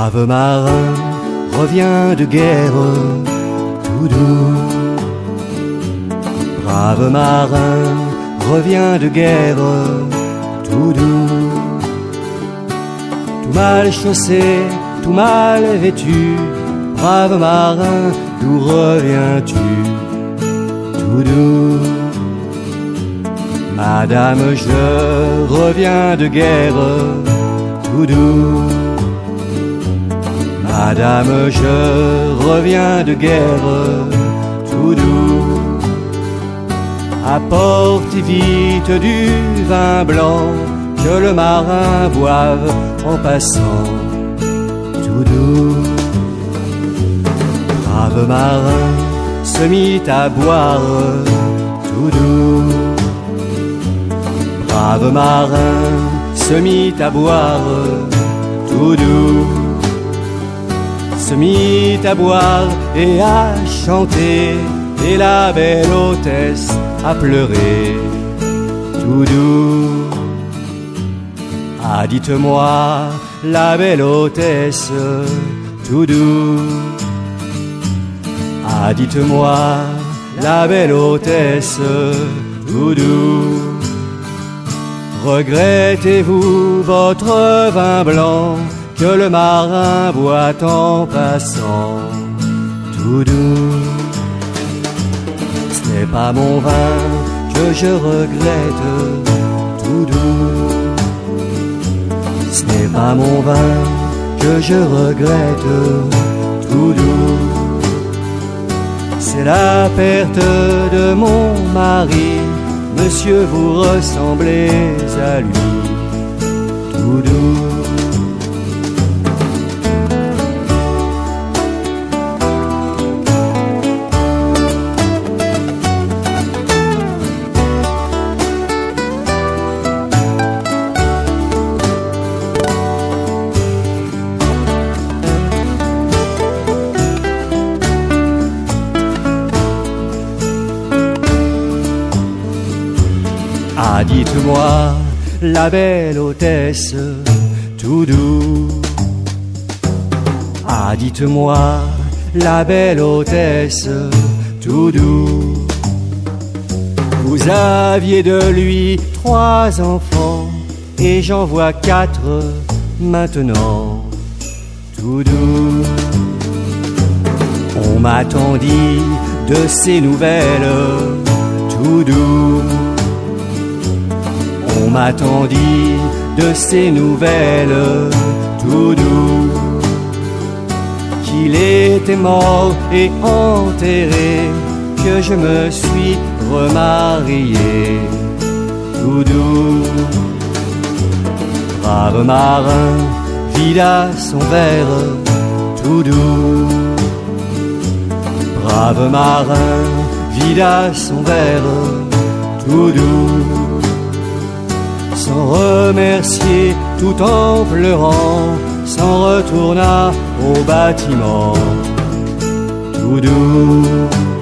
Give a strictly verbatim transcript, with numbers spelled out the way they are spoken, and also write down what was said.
Brave marin, reviens de guerre, tout doux. Brave marin, reviens de guerre, tout doux. Tout mal chaussé, tout mal vêtu, brave marin, d'où reviens-tu, tout doux. Madame, je reviens de guerre, tout doux. Madame, je reviens de guerre, tout doux. Apportez vite du vin blanc, que le marin boive en passant, tout doux. Brave marin se mit à boire, tout doux. Brave marin se mit à boire, tout doux. Se mit à boire et à chanter, et la belle hôtesse à pleurer, tout doux. Ah, dites-moi, la belle hôtesse, tout doux. Ah, dites-moi, la belle hôtesse, tout doux. Regrettez-vous votre vin blanc que le marin boit en passant, tout doux. Ce n'est pas mon vin que je regrette, tout doux. Ce n'est pas mon vin que je regrette, tout doux. C'est la perte de mon mari, monsieur, vous ressemblez à lui, tout doux. Ah, dites-moi, la belle hôtesse, tout doux. Ah, dites-moi, la belle hôtesse, tout doux. Vous aviez de lui trois enfants, et j'en vois quatre maintenant, tout doux. On m'a tant dit de ces nouvelles, tout doux. On m'a tant dit de ces nouvelles, tout doux, qu'il était mort et enterré, que je me suis remarié, tout doux. Brave marin vida son verre, tout doux. Brave marin vida son verre, tout doux. Sans remercier, tout en pleurant, s'en retourna au bâtiment, tout doux.